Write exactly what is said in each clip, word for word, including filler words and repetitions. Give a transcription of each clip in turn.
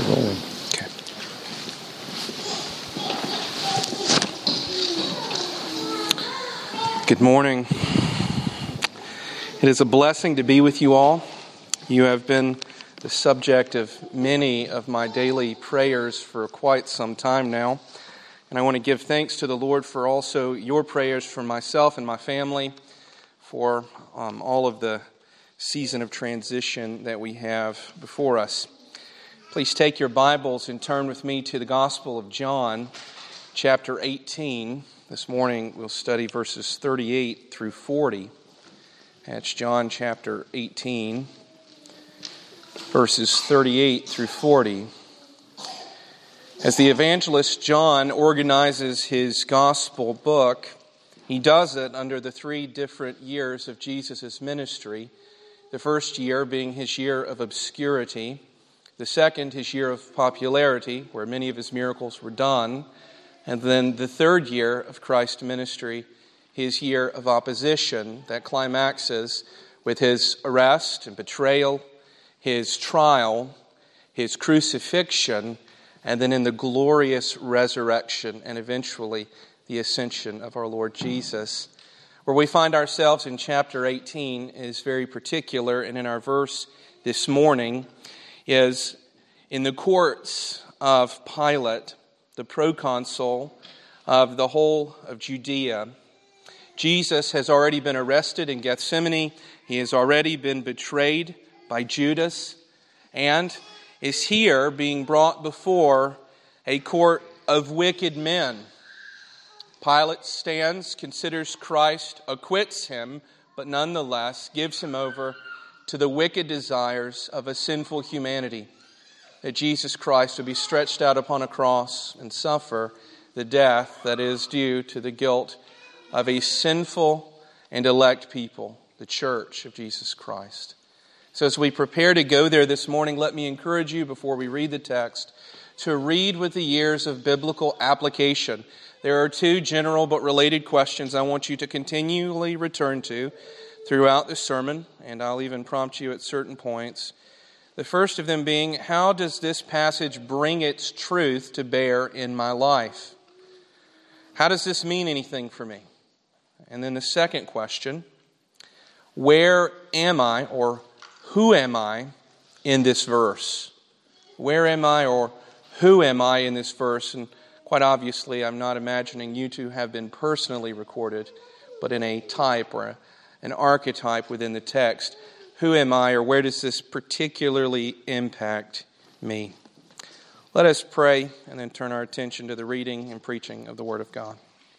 rolling. Okay. Good morning. It is a blessing to be with you all. You have been the subject of many of my daily prayers for quite some time now. And I want to give thanks to the Lord for also your prayers for myself and my family, for um, all of the season of transition that we have before us. Please take your Bibles and turn with me to the Gospel of John, chapter eighteen. This morning we'll study verses thirty-eight through forty. That's John chapter eighteen, verses thirty-eight through forty. As the evangelist John organizes his gospel book, he does it under the three different years of Jesus' ministry. The first year being his year of obscurity. The second, his year of popularity, where many of his miracles were done. And then the third year of Christ's ministry, his year of opposition, that climaxes with his arrest and betrayal, his trial, his crucifixion, and then in the glorious resurrection and eventually the ascension of our Lord Jesus. Where we find ourselves in chapter eighteen is very particular, and in our verse this morning is in the courts of Pilate, the proconsul of the whole of Judea. Jesus has already been arrested in Gethsemane. He has already been betrayed by Judas and is here being brought before a court of wicked men. Pilate stands, considers Christ, acquits him, but nonetheless gives him over to the wicked desires of a sinful humanity, that Jesus Christ would be stretched out upon a cross and suffer the death that is due to the guilt of a sinful and elect people, the church of Jesus Christ. So as we prepare to go there this morning, let me encourage you, before we read the text, to read with the ears of biblical application. There are two general but related questions I want you to continually return to throughout the sermon, and I'll even prompt you at certain points. The first of them being, how does this passage bring its truth to bear in my life? How does this mean anything for me? And then the second question, where am I, or who am I in this verse? Where am I, or who am I in this verse? And quite obviously, I'm not imagining you to have been personally recorded, but in a type or a, an archetype within the text. Who am I, or where does this particularly impact me? Let us pray and then turn our attention to the reading and preaching of the Word of God.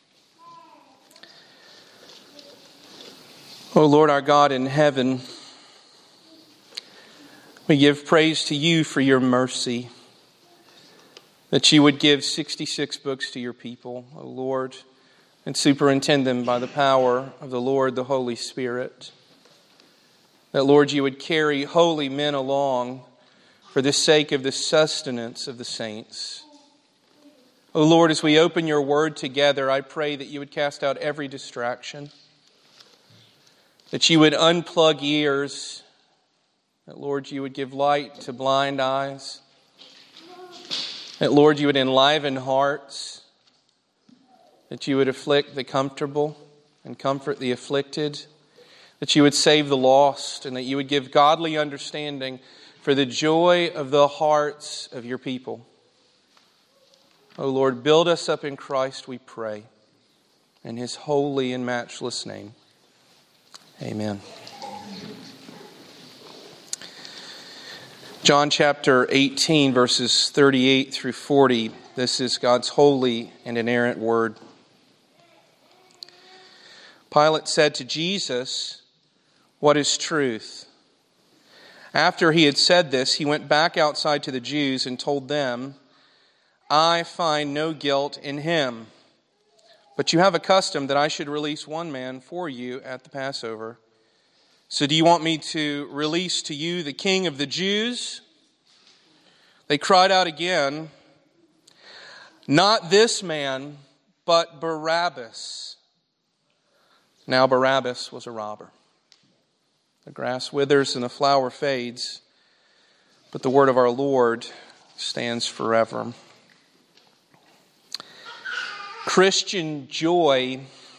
O Lord our God in heaven, we give praise to you for your mercy, that you would give sixty-six books to your people, O Lord, and superintend them by the power of the Lord, the Holy Spirit. That, Lord, you would carry holy men along for the sake of the sustenance of the saints. O Lord, as we open your word together, I pray that you would cast out every distraction, that you would unplug ears, that, Lord, you would give light to blind eyes, that, Lord, you would enliven hearts, that you would afflict the comfortable and comfort the afflicted, that you would save the lost, and that you would give godly understanding for the joy of the hearts of your people. O Lord, build us up in Christ, we pray, in his holy and matchless name. Amen. John chapter eighteen, verses thirty-eight through forty. This is God's holy and inerrant word. Pilate said to Jesus, "What is truth?" After he had said this, he went back outside to the Jews and told them, "I find no guilt in him. But you have a custom that I should release one man for you at the Passover. So do you want me to release to you the King of the Jews?" They cried out again, "Not this man, but Barabbas." Now Barabbas was a robber. The grass withers and the flower fades, but the word of our Lord stands forever. Christian joy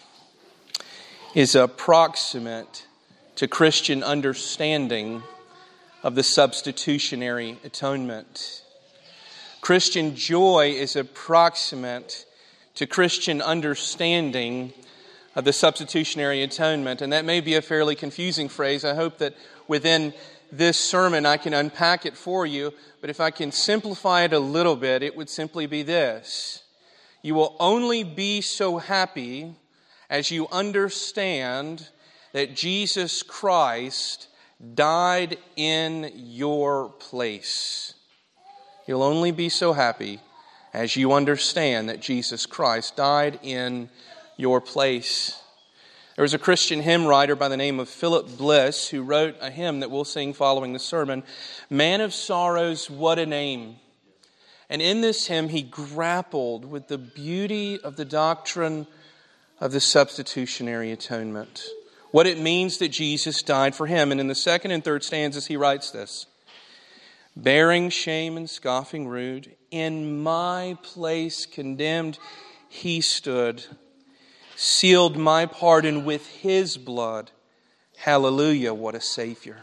is approximate to Christian understanding of the substitutionary atonement. Christian joy is approximate to Christian understanding of the substitutionary atonement. And that may be a fairly confusing phrase. I hope that within this sermon I can unpack it for you. But if I can simplify it a little bit, it would simply be this. You will only be so happy as you understand that Jesus Christ died in your place. You'll only be so happy as you understand that Jesus Christ died in your place. There was a Christian hymn writer by the name of Philip Bliss who wrote a hymn that we'll sing following the sermon, Man of Sorrows, What a Name. And in this hymn, he grappled with the beauty of the doctrine of the substitutionary atonement. What it means that Jesus died for him. And in the second and third stanzas, he writes this. Bearing shame and scoffing rude, in my place condemned he stood, sealed my pardon with his blood. Hallelujah, what a Savior.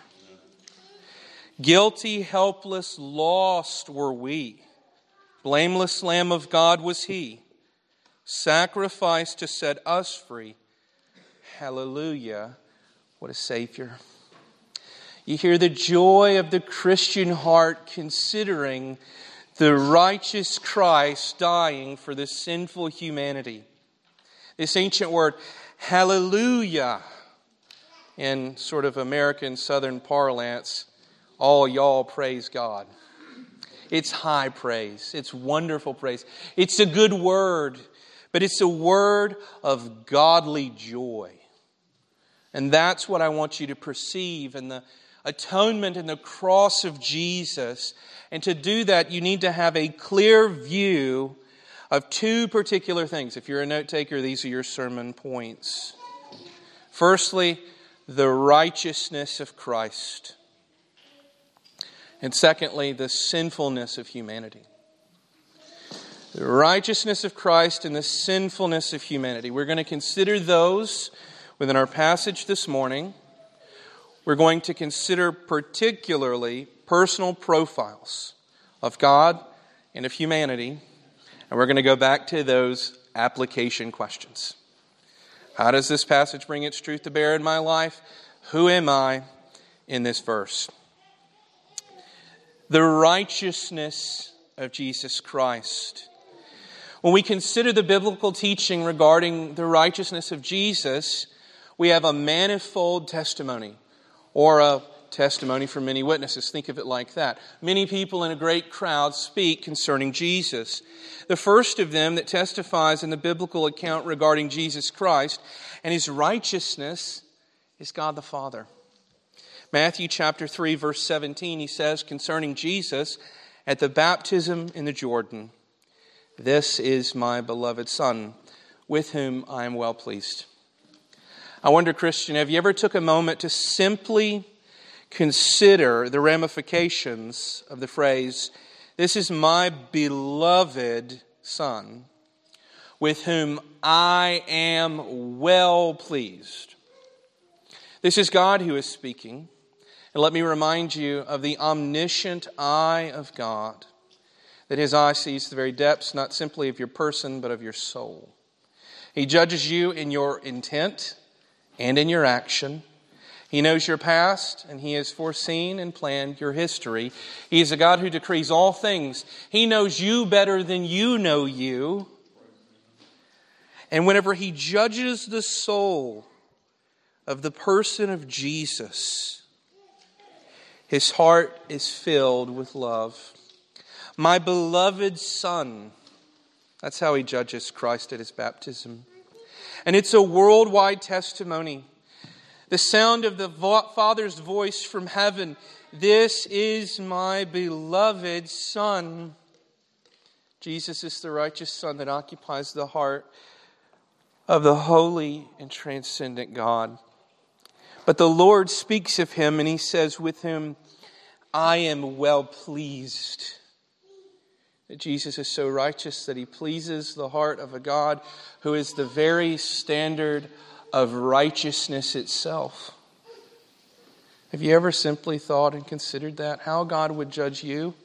Guilty, helpless, lost were we. Blameless Lamb of God was he, sacrificed to set us free. Hallelujah, what a Savior. You hear the joy of the Christian heart considering the righteous Christ dying for the sinful humanity. This ancient word, hallelujah, in sort of American Southern parlance, all y'all praise God. It's high praise. It's wonderful praise. It's a good word, but it's a word of godly joy. And that's what I want you to perceive in the atonement and the cross of Jesus. And to do that, you need to have a clear view of two particular things. If you're a note taker, these are your sermon points. Firstly, the righteousness of Christ. And secondly, the sinfulness of humanity. The righteousness of Christ and the sinfulness of humanity. We're going to consider those within our passage this morning. We're going to consider particularly personal profiles of God and of humanity. And we're going to go back to those application questions. How does this passage bring its truth to bear in my life? Who am I in this verse? The righteousness of Jesus Christ. When we consider the biblical teaching regarding the righteousness of Jesus, we have a manifold testimony, or a testimony from many witnesses. Think of it like that. Many people in a great crowd speak concerning Jesus. The first of them that testifies in the biblical account regarding Jesus Christ and His righteousness is God the Father. Matthew chapter three, verse seventeen, he says concerning Jesus at the baptism in the Jordan, "This is my beloved Son, with whom I am well pleased." I wonder, Christian, have you ever took a moment to simply consider the ramifications of the phrase, "This is my beloved Son, with whom I am well pleased"? This is God who is speaking. And let me remind you of the omniscient eye of God, that His eye sees the very depths, not simply of your person, but of your soul. He judges you in your intent and in your action. He knows your past, and He has foreseen and planned your history. He is a God who decrees all things. He knows you better than you know you. And whenever He judges the soul of the person of Jesus, His heart is filled with love. My beloved Son. That's how He judges Christ at His baptism. And it's a worldwide testimony. The sound of the Father's voice from heaven. "This is my beloved Son." Jesus is the righteous Son that occupies the heart of the holy and transcendent God. But the Lord speaks of Him and He says, "With whom I am well pleased." that Jesus is so righteous that he pleases the heart of a God who is the very standard of righteousness itself. Have you ever simply thought and considered that? How God would judge you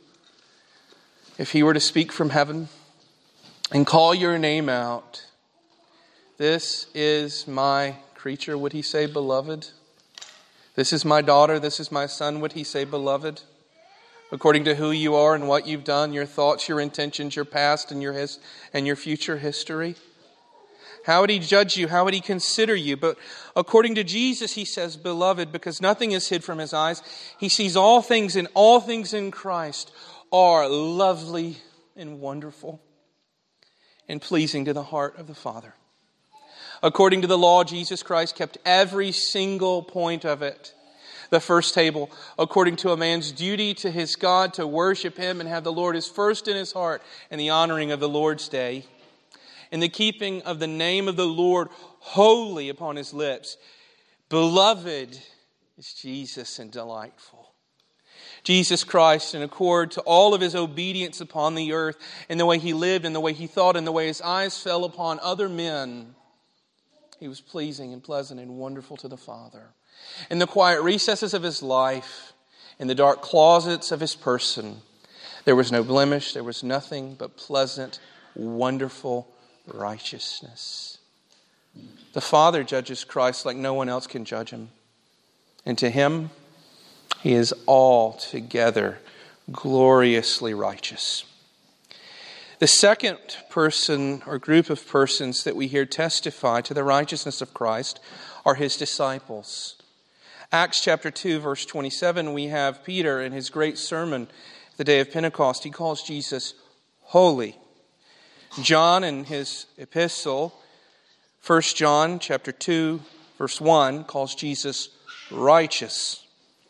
if he were to speak from heaven and call your name out? This is my creature, would he say, beloved? This is my daughter, this is my son, would he say, beloved? According to who you are and what you've done, your thoughts, your intentions, your past and your his, and your future history. How would he judge you? How would he consider you? But according to Jesus, he says, beloved, because nothing is hid from his eyes. He sees all things, and all things in Christ are lovely and wonderful and pleasing to the heart of the Father. According to the law, Jesus Christ kept every single point of it. The first table, according to a man's duty to his God to worship him and have the Lord as first in his heart, and the honoring of the Lord's day. In the keeping of the name of the Lord holy upon his lips. Beloved is Jesus and delightful. Jesus Christ, in accord to all of his obedience upon the earth, in the way he lived, in the way he thought, in the way his eyes fell upon other men, he was pleasing and pleasant and wonderful to the Father. In the quiet recesses of his life, in the dark closets of his person, there was no blemish, there was nothing but pleasant, wonderful righteousness. The Father judges Christ like no one else can judge him. And to him, he is altogether gloriously righteous. The second person or group of persons that we hear testify to the righteousness of Christ are his disciples. Acts chapter two, verse twenty-seven, we have Peter in his great sermon the day of Pentecost. He calls Jesus holy. John in his epistle, First John chapter two, verse one, calls Jesus righteous.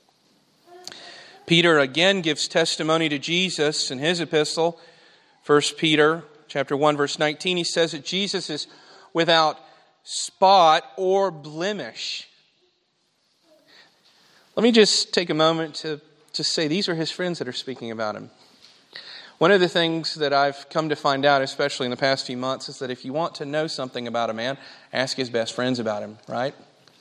Peter again gives testimony to Jesus in his epistle, First Peter chapter one, verse nineteen. He says that Jesus is without spot or blemish. Let me just take a moment to, to say these are his friends that are speaking about him. One of the things that I've come to find out, especially in the past few months, is that if you want to know something about a man, ask his best friends about him, right?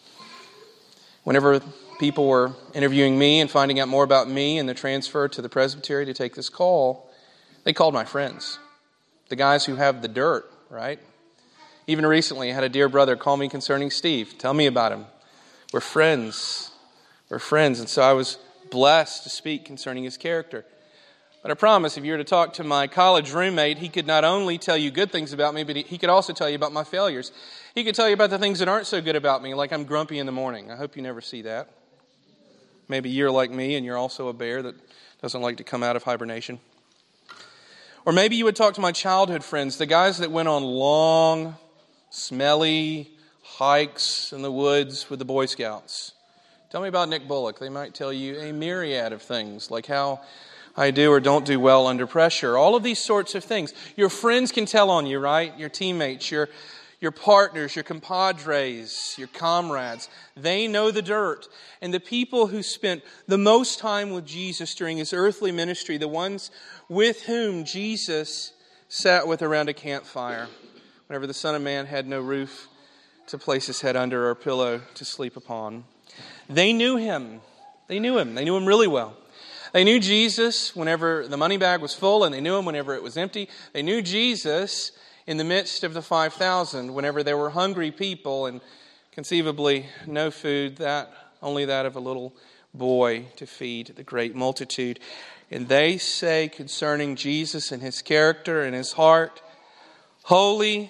Whenever people were interviewing me and finding out more about me and the transfer to the presbytery to take this call, they called my friends, the guys who have the dirt, right? Even recently, I had a dear brother call me concerning Steve. Tell me about him. We're friends. We're friends. And so I was blessed to speak concerning his character. But I promise, if you were to talk to my college roommate, he could not only tell you good things about me, but he could also tell you about my failures. He could tell you about the things that aren't so good about me, like I'm grumpy in the morning. I hope you never see that. Maybe you're like me and you're also a bear that doesn't like to come out of hibernation. Or maybe you would talk to my childhood friends, the guys that went on long, smelly hikes in the woods with the Boy Scouts. Tell me about Nick Bullock. They might tell you a myriad of things, like how I do or don't do well under pressure. All of these sorts of things. Your friends can tell on you, right? Your teammates, your, your partners, your compadres, your comrades. They know the dirt. And the people who spent the most time with Jesus during his earthly ministry, the ones with whom Jesus sat with around a campfire, whenever the Son of Man had no roof to place his head under or a pillow to sleep upon. They knew him. They knew him. They knew him really well. They knew Jesus whenever the money bag was full, and they knew him whenever it was empty. They knew Jesus in the midst of the five thousand, whenever there were hungry people and conceivably no food, that only that of a little boy to feed the great multitude. And they say concerning Jesus and his character and his heart, holy,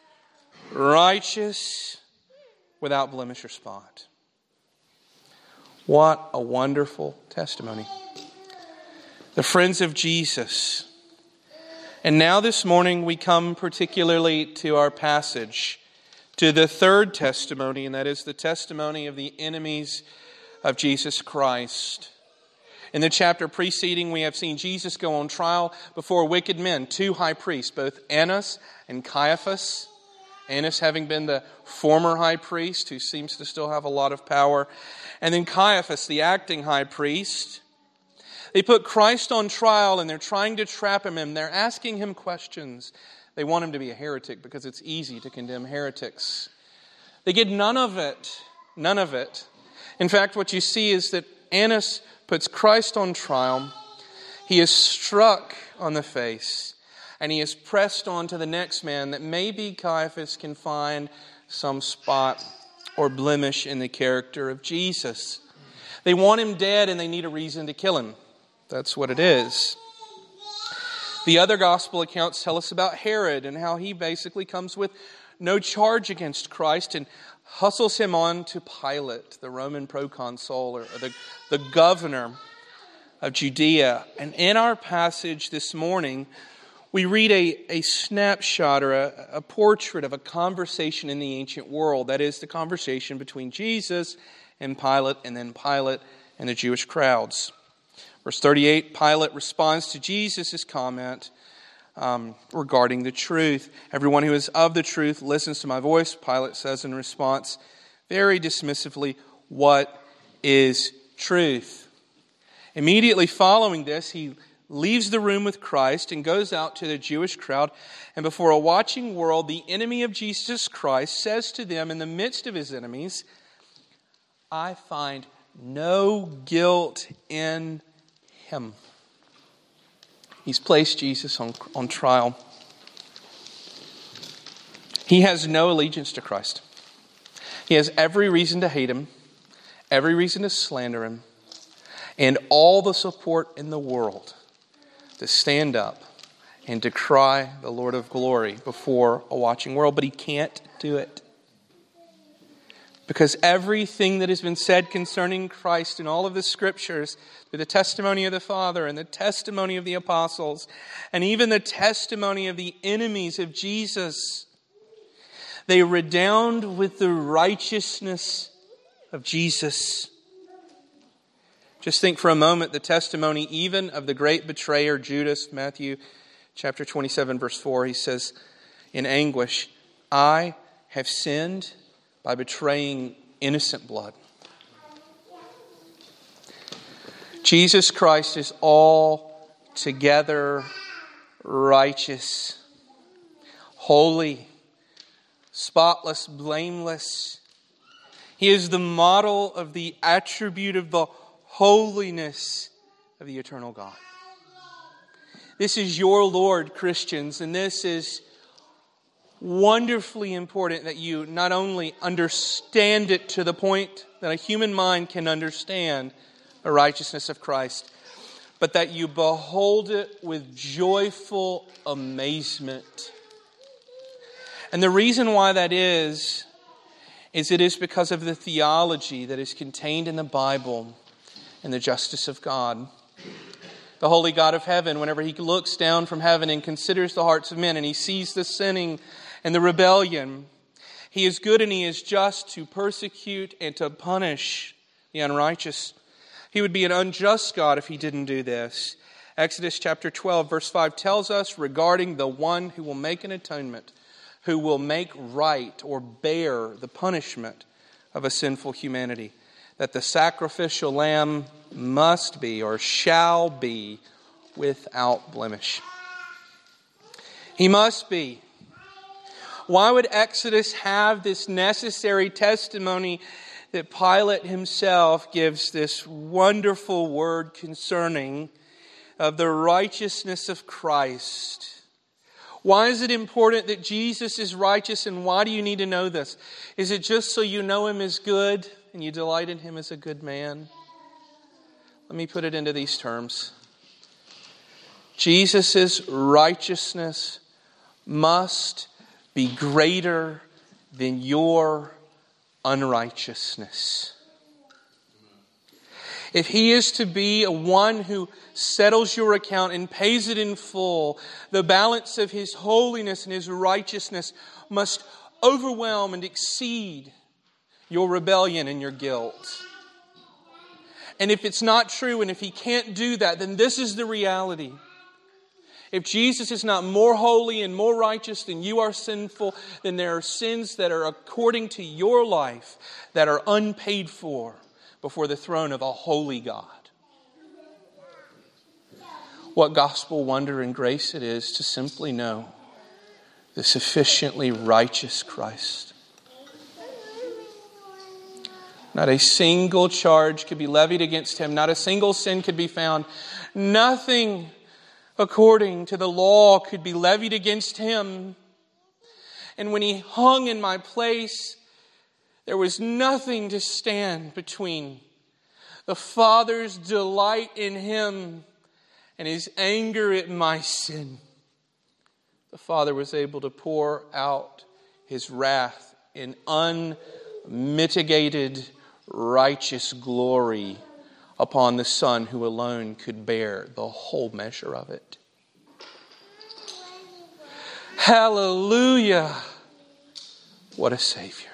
righteous, without blemish or spot. What a wonderful testimony. The friends of Jesus. And now this morning we come particularly to our passage, to the third testimony, and that is the testimony of the enemies of Jesus Christ. In the chapter preceding, we have seen Jesus go on trial before wicked men, two high priests, both Annas and Caiaphas. Annas having been the former high priest, who seems to still have a lot of power. And then Caiaphas, the acting high priest. They put Christ on trial and they're trying to trap him and they're asking him questions. They want him to be a heretic because it's easy to condemn heretics. They get none of it. None of it. In fact, what you see is that Annas puts Christ on trial. He is struck on the face. And he is pressed on to the next man that maybe Caiaphas can find some spot or blemish in the character of Jesus. They want him dead and they need a reason to kill him. That's what it is. The other gospel accounts tell us about Herod and how he basically comes with no charge against Christ and hustles him on to Pilate, the Roman proconsul or the, the governor of Judea. And in our passage this morning, we read a, a snapshot or a, a portrait of a conversation in the ancient world. That is the conversation between Jesus and Pilate, and then Pilate and the Jewish crowds. Verse thirty-eight, Pilate responds to Jesus' comment um, regarding the truth. Everyone who is of the truth listens to my voice, Pilate says in response, very dismissively, what is truth? Immediately following this, he leaves the room with Christ and goes out to the Jewish crowd. And before a watching world, the enemy of Jesus Christ says to them in the midst of his enemies, I find no guilt in him. He's placed Jesus on, on trial. He has no allegiance to Christ. He has every reason to hate him, every reason to slander him, and all the support in the world to stand up and decry the Lord of glory before a watching world. But he can't do it. Because everything that has been said concerning Christ in all of the Scriptures, through the testimony of the Father and the testimony of the apostles, and even the testimony of the enemies of Jesus, they redound with the righteousness of Jesus. Just think for a moment the testimony even of the great betrayer Judas, Matthew chapter twenty-seven, verse four. He says in anguish, I have sinned by betraying innocent blood. Jesus Christ is altogether righteous, holy, spotless, blameless. He is the model of the attribute of the holiness of the eternal God. This is your Lord, Christians, and this is wonderfully important that you not only understand it to the point that a human mind can understand the righteousness of Christ, but that you behold it with joyful amazement. And the reason why that is, is it is because of the theology that is contained in the Bible and the justice of God. The holy God of heaven, whenever he looks down from heaven and considers the hearts of men and he sees the sinning and the rebellion, he is good and he is just to persecute and to punish the unrighteous. He would be an unjust God if he didn't do this. Exodus chapter twelve, verse five tells us regarding the one who will make an atonement, who will make right or bear the punishment of a sinful humanity, that the sacrificial lamb must be or shall be without blemish. He must be. Why would Exodus have this necessary testimony that Pilate himself gives this wonderful word concerning of the righteousness of Christ? Why is it important that Jesus is righteous, and why do you need to know this? Is it just so you know him as good and you delight in him as a good man? Let me put it into these terms. Jesus' righteousness must be greater than your unrighteousness. If he is to be a one who settles your account and pays it in full, the balance of his holiness and his righteousness must overwhelm and exceed your rebellion and your guilt. And if it's not true, and if he can't do that, then this is the reality. If Jesus is not more holy and more righteous than you are sinful, then there are sins that are according to your life that are unpaid for before the throne of a holy God. what gospel wonder and grace it is to simply know the sufficiently righteous Christ. Not a single charge could be levied against him. Not a single sin could be found. Nothing according to the law could be levied against him. And when he hung in my place, there was nothing to stand between the Father's delight in him and his anger at my sin. The Father was able to pour out his wrath in unmitigated righteous glory upon the Son who alone could bear the whole measure of it. Hallelujah! What a Savior.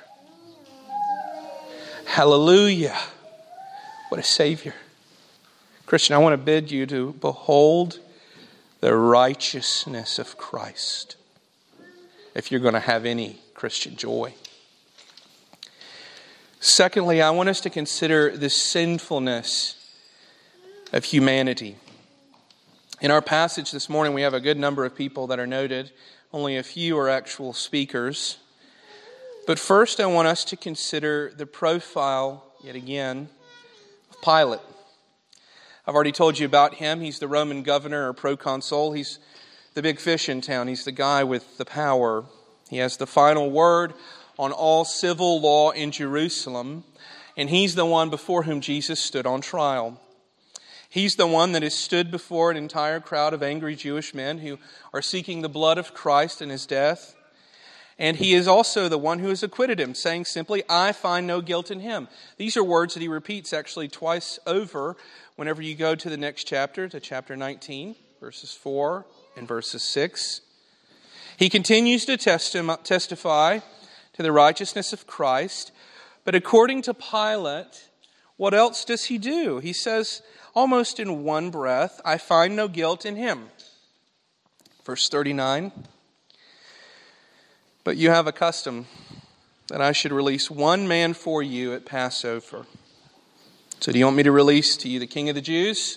Hallelujah! What a Savior. Christian, I want to bid you to behold the righteousness of Christ if you're going to have any Christian joy. Secondly, I want us to consider the sinfulness of humanity. In our passage this morning, we have a good number of people that are noted. Only a few are actual speakers. But first, I want us to consider the profile, yet again, of Pilate. I've already told you about him. He's the Roman governor or proconsul. He's the big fish in town. He's the guy with the power. He has the final word on all civil law in Jerusalem. And he's the one before whom Jesus stood on trial. He's the one that has stood before an entire crowd of angry Jewish men who are seeking the blood of Christ and his death. And he is also the one who has acquitted him, saying simply, I find no guilt in him. These are words that he repeats actually twice over whenever you go to the next chapter, to chapter nineteen, verses four and verses six. He continues to testi- testify to the righteousness of Christ. But according to Pilate, what else does he do? He says almost in one breath, I find no guilt in him. Verse thirty-nine. But you have a custom that I should release one man for you at Passover. So do you want me to release to you the King of the Jews?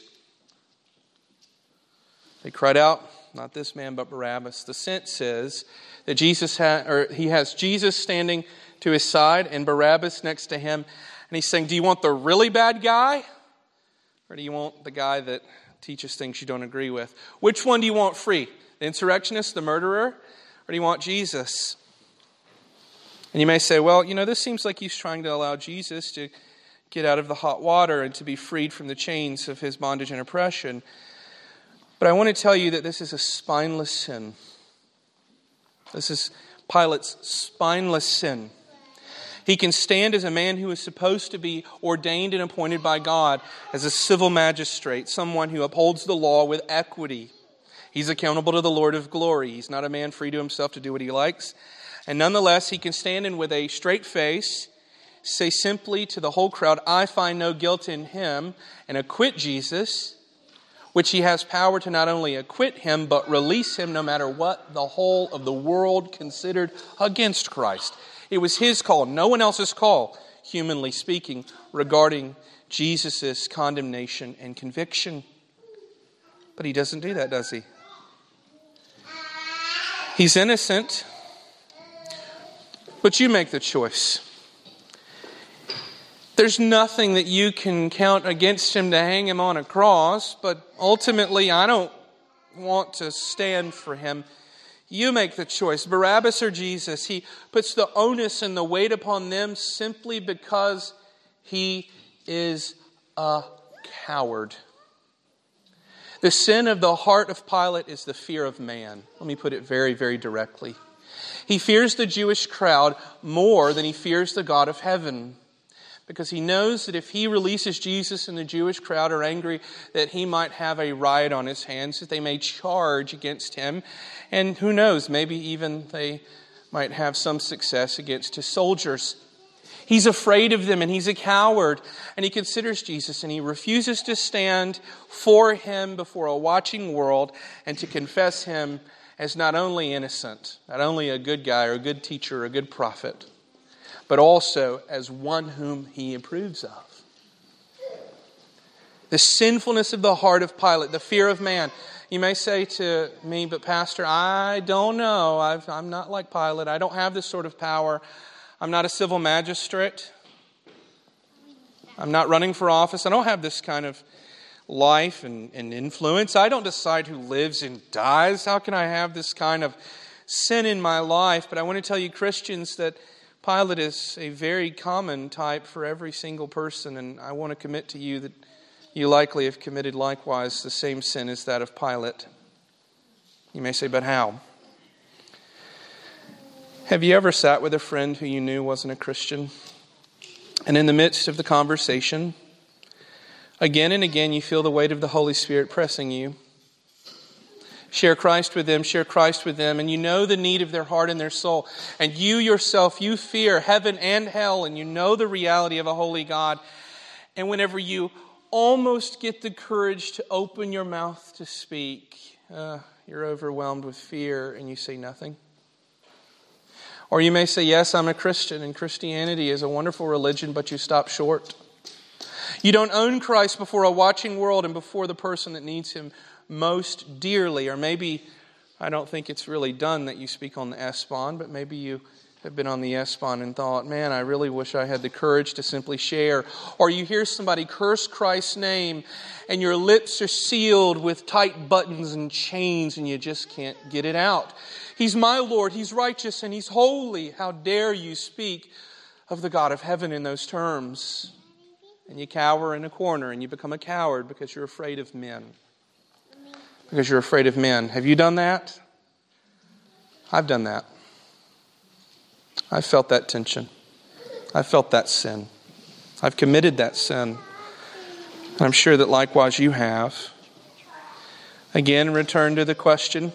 They cried out, not this man, but Barabbas. The sense is that Jesus ha- or he has Jesus standing to his side and Barabbas next to him. And he's saying, do you want the really bad guy? Or do you want the guy that teaches things you don't agree with? Which one do you want free? The insurrectionist, the murderer? Or do you want Jesus? And you may say, well, you know, this seems like he's trying to allow Jesus to get out of the hot water and to be freed from the chains of his bondage and oppression. But I want to tell you that this is a spineless sin. This is Pilate's spineless sin. He can stand as a man who is supposed to be ordained and appointed by God as a civil magistrate, someone who upholds the law with equity. He's accountable to the Lord of glory. He's not a man free to himself to do what he likes. And nonetheless, he can stand and with a straight face say simply to the whole crowd, I find no guilt in him, and acquit Jesus, which he has power to not only acquit him, but release him no matter what the whole of the world considered against Christ. It was his call, no one else's call, humanly speaking, regarding Jesus' condemnation and conviction. But he doesn't do that, does he? He's innocent, but you make the choice. There's nothing that you can count against him to hang him on a cross, but ultimately I don't want to stand for him. You make the choice, Barabbas or Jesus. He puts the onus and the weight upon them simply because he is a coward. The sin of the heart of Pilate is the fear of man. Let me put it very, very directly. He fears the Jewish crowd more than he fears the God of heaven, because he knows that if he releases Jesus and the Jewish crowd are angry, that he might have a riot on his hands, that they may charge against him. And who knows, maybe even they might have some success against his soldiers. He's afraid of them and he's a coward. And he considers Jesus and he refuses to stand for him before a watching world and to confess him as not only innocent, not only a good guy or a good teacher or a good prophet, but also as one whom he approves of. The sinfulness of the heart of Pilate, the fear of man. You may say to me, but Pastor, I don't know. I've, I'm not like Pilate. I don't have this sort of power. I'm not a civil magistrate. I'm not running for office. I don't have this kind of life and, and influence. I don't decide who lives and dies. How can I have this kind of sin in my life? But I want to tell you, Christians, that Pilate is a very common type for every single person, and I want to commit to you that you likely have committed likewise the same sin as that of Pilate. You may say, but how? Have you ever sat with a friend who you knew wasn't a Christian? And in the midst of the conversation, again and again you feel the weight of the Holy Spirit pressing you. Share Christ with them, share Christ with them, and you know the need of their heart and their soul. And you yourself, you fear heaven and hell, and you know the reality of a holy God. And whenever you almost get the courage to open your mouth to speak, uh, you're overwhelmed with fear and you say nothing. Or you may say, yes, I'm a Christian, and Christianity is a wonderful religion, but you stop short. You don't own Christ before a watching world and before the person that needs Him most dearly. Or maybe, I don't think it's really done that you speak on the S-Bahn, but maybe you have been on the S-Bahn and thought, man, I really wish I had the courage to simply share. Or you hear somebody curse Christ's name and your lips are sealed with tight buttons and chains and you just can't get it out. He's my Lord, He's righteous, and He's holy. How dare you speak of the God of heaven in those terms? And you cower in a corner and you become a coward because you're afraid of men. Because you're afraid of men. Have you done that? I've done that. I've felt that tension. I've felt that sin. I've committed that sin. And I'm sure that likewise you have. Again, return to the question,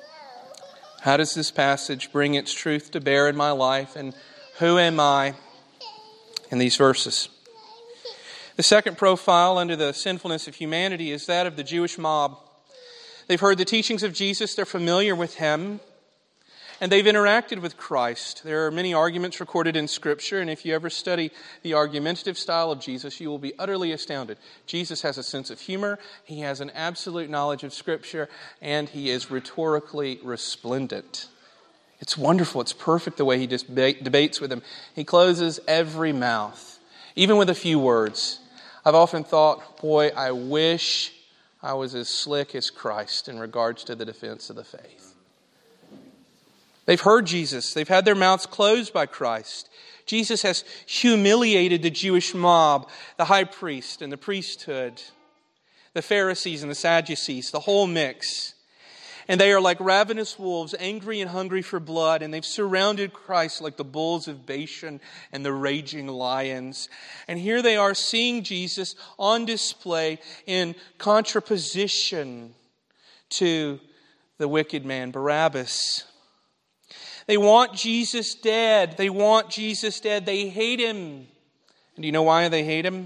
how does this passage bring its truth to bear in my life? And who am I in these verses? The second profile under the sinfulness of humanity is that of the Jewish mob. They've heard the teachings of Jesus. They're familiar with Him. And they've interacted with Christ. There are many arguments recorded in Scripture, and if you ever study the argumentative style of Jesus, you will be utterly astounded. Jesus has a sense of humor, He has an absolute knowledge of Scripture, and He is rhetorically resplendent. It's wonderful, it's perfect the way He just debates with them. He closes every mouth, even with a few words. I've often thought, boy, I wish I was as slick as Christ in regards to the defense of the faith. They've heard Jesus. They've had their mouths closed by Christ. Jesus has humiliated the Jewish mob, the high priest and the priesthood, the Pharisees and the Sadducees, the whole mix. And they are like ravenous wolves, angry and hungry for blood, and they've surrounded Christ like the bulls of Bashan and the raging lions. And here they are seeing Jesus on display in contraposition to the wicked man, Barabbas. They want Jesus dead. They want Jesus dead. They hate Him. And do you know why they hate Him?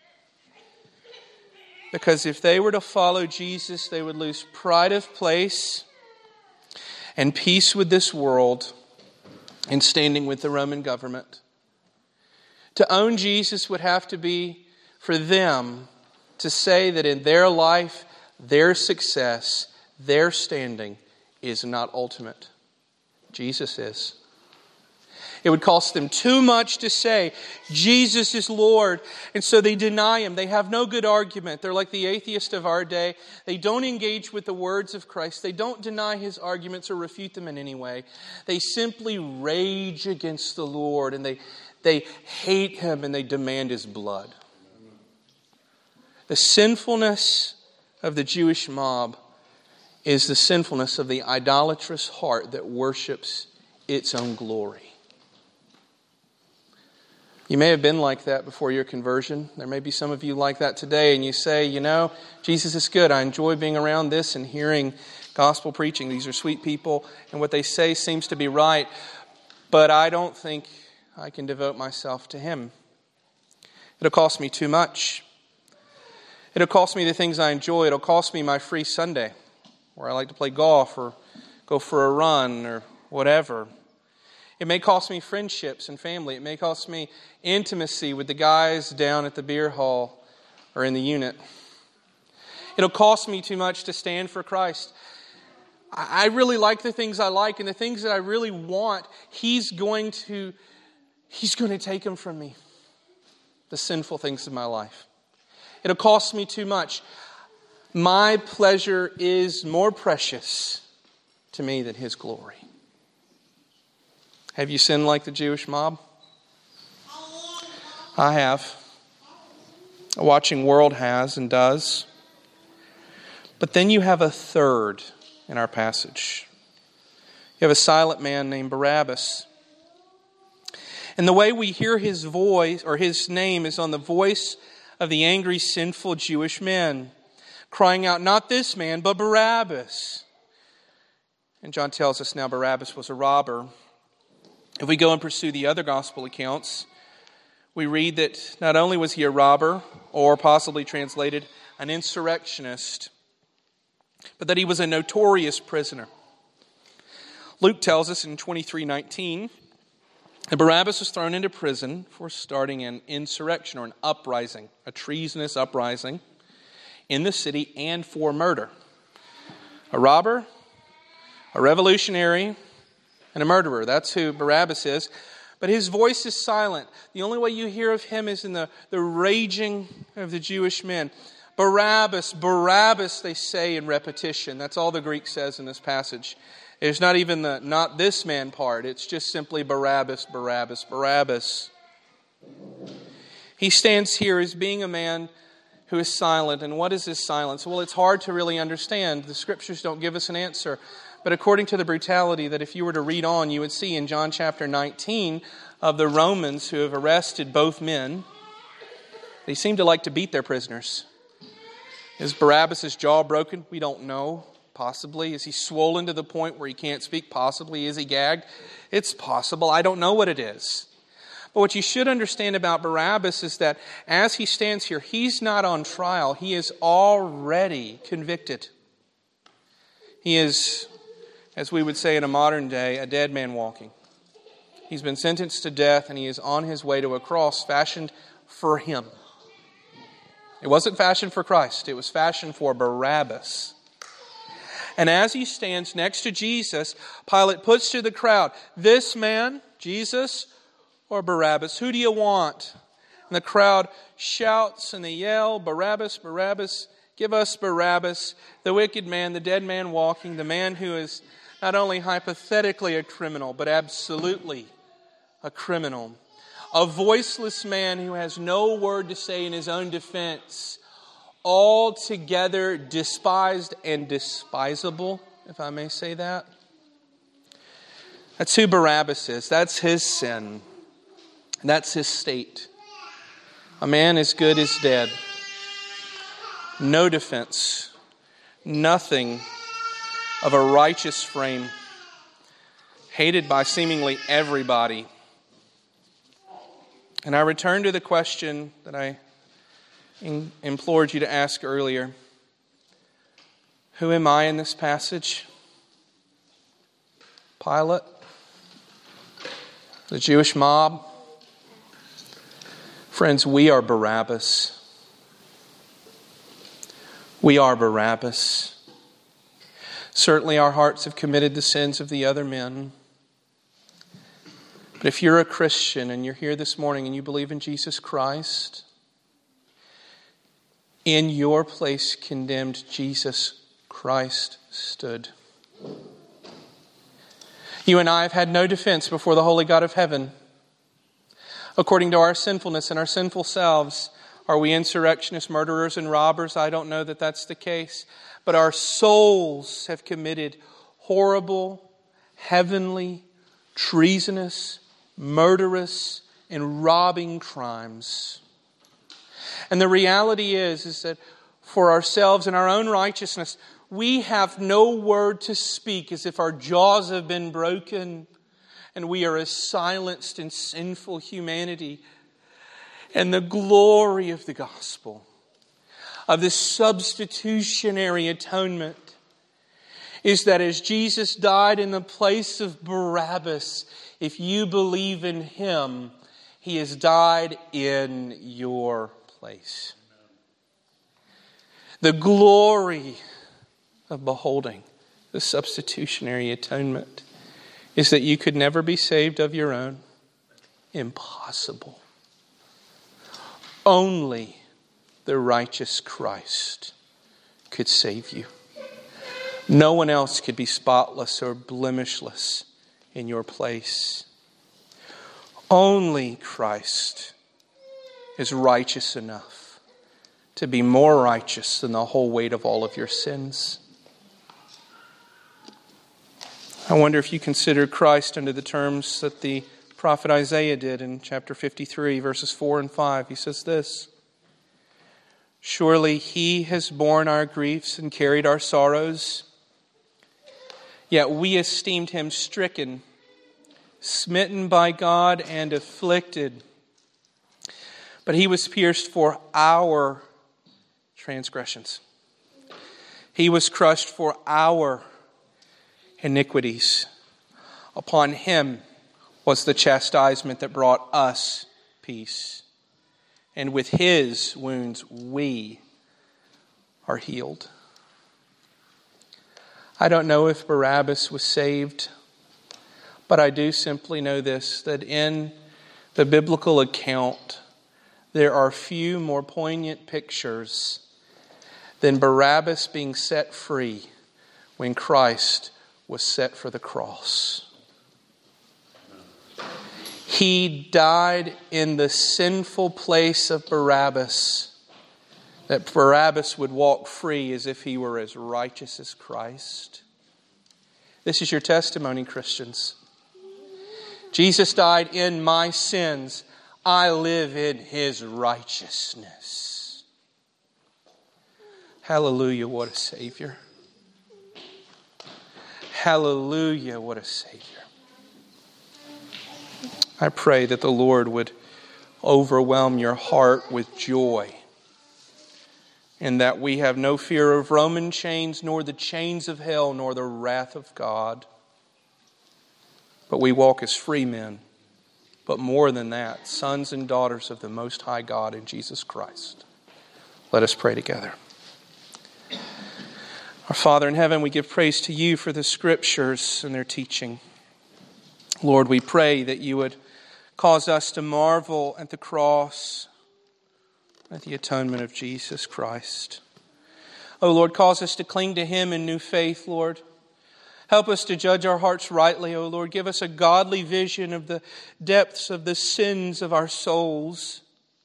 Because if they were to follow Jesus, they would lose pride of place and peace with this world and standing with the Roman government. To own Jesus would have to be for them to say that in their life, their success, their standing is not ultimate. Jesus is. It would cost them too much to say, Jesus is Lord. And so they deny Him. They have no good argument. They're like the atheist of our day. They don't engage with the words of Christ. They don't deny His arguments or refute them in any way. They simply rage against the Lord, and they, they hate Him, and they demand His blood. The sinfulness of the Jewish mob is the sinfulness of the idolatrous heart that worships its own glory. You may have been like that before your conversion. There may be some of you like that today, and you say, you know, Jesus is good. I enjoy being around this and hearing gospel preaching. These are sweet people, and what they say seems to be right, but I don't think I can devote myself to Him. It'll cost me too much. It'll cost me the things I enjoy. It'll cost me my free Sunday, where I like to play golf or go for a run or whatever. It may cost me friendships and family. It may cost me intimacy with the guys down at the beer hall or in the unit. It'll cost me too much to stand for Christ. I really like the things I like, and the things that I really want, He's going to, He's going to take them from me. The sinful things of my life. It'll cost me too much. My pleasure is more precious to me than His glory. Have you sinned like the Jewish mob? I have. A watching world has and does. But then you have a third in our passage. You have a silent man named Barabbas. And the way we hear his voice, or his name, is on the voice of the angry, sinful Jewish men, crying out, not this man, but Barabbas. And John tells us now Barabbas was a robber. If we go and pursue the other gospel accounts, we read that not only was he a robber, or possibly translated, an insurrectionist, but that he was a notorious prisoner. Luke tells us in twenty-three nineteen that Barabbas was thrown into prison for starting an insurrection or an uprising, a treasonous uprising in the city, and for murder. A robber, a revolutionary, and a murderer. That's who Barabbas is. But his voice is silent. The only way you hear of him is in the, the raging of the Jewish men. Barabbas, Barabbas, they say in repetition. That's all the Greek says in this passage. There's not even the not this man part. It's just simply Barabbas, Barabbas, Barabbas. He stands here as being a man who is silent. And what is his silence? Well, it's hard to really understand. The Scriptures don't give us an answer. But according to the brutality that if you were to read on, you would see in John chapter nineteen of the Romans who have arrested both men, they seem to like to beat their prisoners. Is Barabbas' jaw broken? We don't know. Possibly. Is he swollen to the point where he can't speak? Possibly. Is he gagged? It's possible. I don't know what it is. But what you should understand about Barabbas is that as he stands here, he's not on trial. He is already convicted. He is, as we would say in a modern day, a dead man walking. He's been sentenced to death and he is on his way to a cross fashioned for him. It wasn't fashioned for Christ. It was fashioned for Barabbas. And as he stands next to Jesus, Pilate puts to the crowd, this man, Jesus, or Barabbas, who do you want? And the crowd shouts and they yell, Barabbas, Barabbas, give us Barabbas, the wicked man, the dead man walking, the man who is not only hypothetically a criminal, but absolutely a criminal. A voiceless man who has no word to say in his own defense. Altogether despised and despisable, if I may say that. That's who Barabbas is. That's his sin. That's his state. A man as good as dead. No defense. Nothing of a righteous frame. Hated by seemingly everybody. And I return to the question that I implored you to ask earlier. Who am I in this passage? Pilate? The Jewish mob? Friends, we are Barabbas. We are Barabbas. Certainly our hearts have committed the sins of the other men. But if you're a Christian and you're here this morning and you believe in Jesus Christ, in your place condemned Jesus Christ stood. You and I have had no defense before the holy God of heaven. According to our sinfulness and our sinful selves, are we insurrectionists, murderers, and robbers? I don't know that that's the case. But our souls have committed horrible, heavenly, treasonous, murderous, and robbing crimes. And the reality is, is that for ourselves and our own righteousness, we have no word to speak, as if our jaws have been broken and we are as silenced in sinful humanity. And the glory of the gospel, of this substitutionary atonement, is that as Jesus died in the place of Barabbas, if you believe in Him, He has died in your place. The glory of beholding the substitutionary atonement is that you could never be saved of your own. Impossible. Only the righteous Christ could save you. No one else could be spotless or blemishless in your place. Only Christ is righteous enough to be more righteous than the whole weight of all of your sins. I wonder if you consider Christ under the terms that the prophet Isaiah did in chapter fifty-three, verses four and five. He says this, "Surely he has borne our griefs and carried our sorrows. Yet we esteemed him stricken, smitten by God, and afflicted. But he was pierced for our transgressions. He was crushed for our iniquities. Upon him was the chastisement that brought us peace. And with his wounds we are healed." I don't know if Barabbas was saved, but I do simply know this, that in the biblical account, there are few more poignant pictures than Barabbas being set free when Christ was set for the cross. He died in the sinful place of Barabbas, that Barabbas would walk free as if he were as righteous as Christ. This is your testimony, Christians. Jesus died in my sins. I live in his righteousness. Hallelujah, what a Savior. Hallelujah, what a Savior. I pray that the Lord would overwhelm your heart with joy, and that we have no fear of Roman chains, nor the chains of hell, nor the wrath of God. But we walk as free men, but more than that, sons and daughters of the Most High God in Jesus Christ. Let us pray together. Our Father in heaven, we give praise to you for the Scriptures and their teaching. Lord, we pray that you would cause us to marvel at the cross, at the atonement of Jesus Christ. Oh Lord, cause us to cling to him in new faith, Lord. Help us to judge our hearts rightly, oh Lord. Give us a godly vision of the depths of the sins of our souls.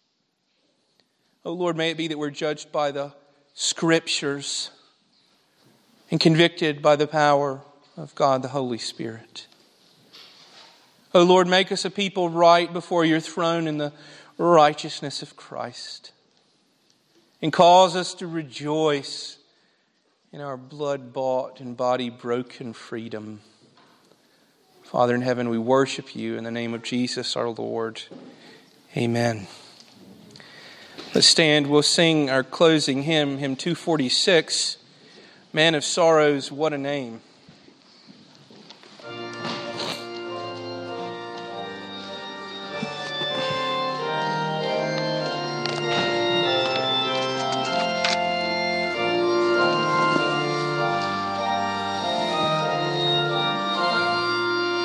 Oh Lord, may it be that we're judged by the Scriptures and convicted by the power of God the Holy Spirit. Oh Lord, make us a people right before your throne in the righteousness of Christ. And cause us to rejoice in our blood-bought and body-broken freedom. Father in heaven, we worship you in the name of Jesus our Lord. Amen. Let's stand. We'll sing our closing hymn, hymn two forty-six. Man of Sorrows, what a name.